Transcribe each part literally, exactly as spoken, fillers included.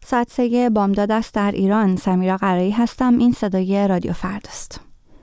ساعت سه بامداد است در ایران. سمیرا قرایی هستم. این صدای رادیو فرداست.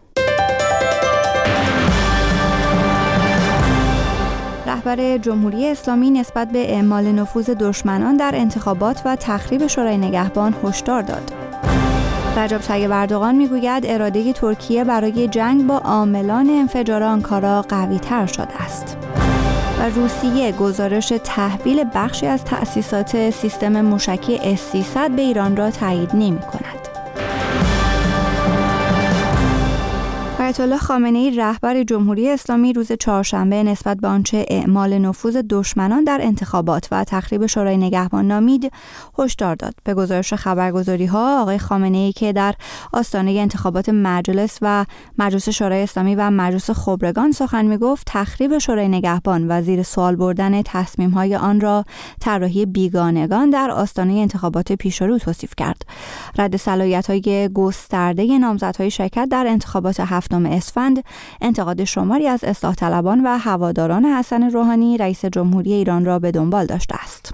رهبر جمهوری اسلامی نسبت به اعمال نفوذ دشمنان در انتخابات و تخریب شورای نگهبان هشدار داد. رجب طیب اردوغان میگوید اراده ترکیه برای جنگ با عاملان انفجار آنکارا قوی‌تر شده است. و روسیه گزارش تحویل بخشی از تأسیسات سیستم موشکی اس سیصد به ایران را تایید نمی‌کند. آیت الله خامنه‌ای رهبر جمهوری اسلامی روز چهارشنبه نسبت به آنچه اعمال نفوذ دشمنان در انتخابات و تخریب شورای نگهبان نامید هشدار داد. به گزارش خبرگزاری‌ها آقای خامنه‌ای که در آستانه انتخابات مجلس و مجلس شورای اسلامی و مجلس خبرگان سخن می‌گفت، تخریب شورای نگهبان و زیر سوال بردن تصمیم‌های آن را طراحی بیگانگان در آستانه انتخابات پیشرو توصیف کرد. رد صلاحیت‌های گسترده نامزدهای شرکت در انتخابات هفتم اسفند، انتقاد شماری از اصلاح طلبان و هواداران حسن روحانی رئیس جمهوری ایران را به دنبال داشته است.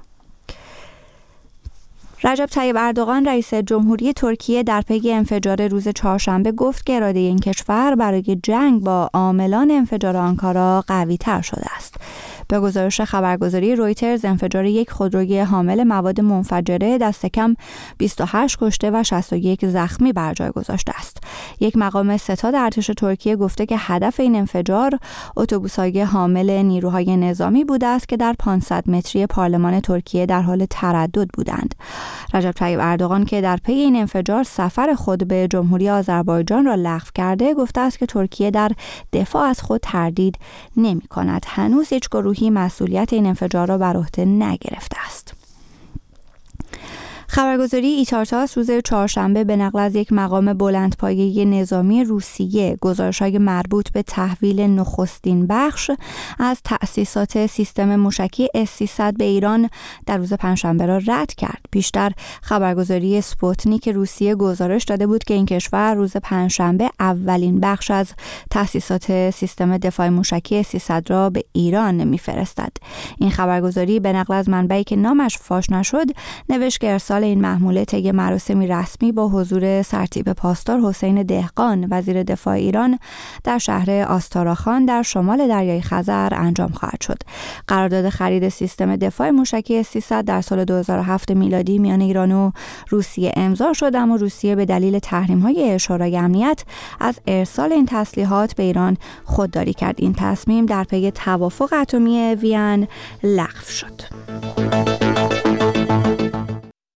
رجب طیب اردوغان رئیس جمهوری ترکیه در پی انفجار روز چهارشنبه گفت که اراده این کشور برای جنگ با عاملان انفجار آنکارا قوی‌تر شده است. به گزارش خبرگزاری رویترز، انفجار یک خودروی حامل مواد منفجره دست کم بیست و هشت کشته و شصت و یک زخمی بر جای گذاشته است. یک مقام ستاد ارتش ترکیه گفته که هدف این انفجار اتوبوس‌های حامل نیروهای نظامی بوده است که در پانصد متری پارلمان ترکیه در حال تردد بودند. رجب طیب اردوغان که در پی این انفجار سفر خود به جمهوری آذربایجان را لغو کرده، گفته است که ترکیه در دفاع از خود تردید نمی‌کند. هنوز هیچ گروهی مسئولیت این انفجار را بر عهده نگرفته است. خبرگزاری ایتارتاس روز چهارشنبه به نقل از یک مقام بلندپایه نظامی روسیه گزارش‌های مربوط به تحویل نخستین بخش از تأسیسات سیستم موشکی اس سیصد به ایران در روز پنجشنبه را رد کرد. پیشتر خبرگزاری اسپوتنیک روسیه گزارش داده بود که این کشور روز پنجشنبه اولین بخش از تأسیسات سیستم دفاع موشکی اس سیصد را به ایران می‌فرستد. این خبرگزاری به نقل از منبعی که نامش فاش نشد نوشت که ارسال این محموله طی مراسمی رسمی با حضور سرتیپ پاسدار حسین دهقان وزیر دفاع ایران در شهر آستاراخان در شمال دریای خزر انجام خواهد شد. قرارداد خرید سیستم دفاع موشکی اس سیصد در سال دو هزار و هفت میلادی میان ایران و روسیه امضا شد، اما روسیه به دلیل تحریم‌های شورای امنیت از ارسال این تسلیحات به ایران خودداری کرد. این تصمیم در پی توافق اتمی وین لغو شد.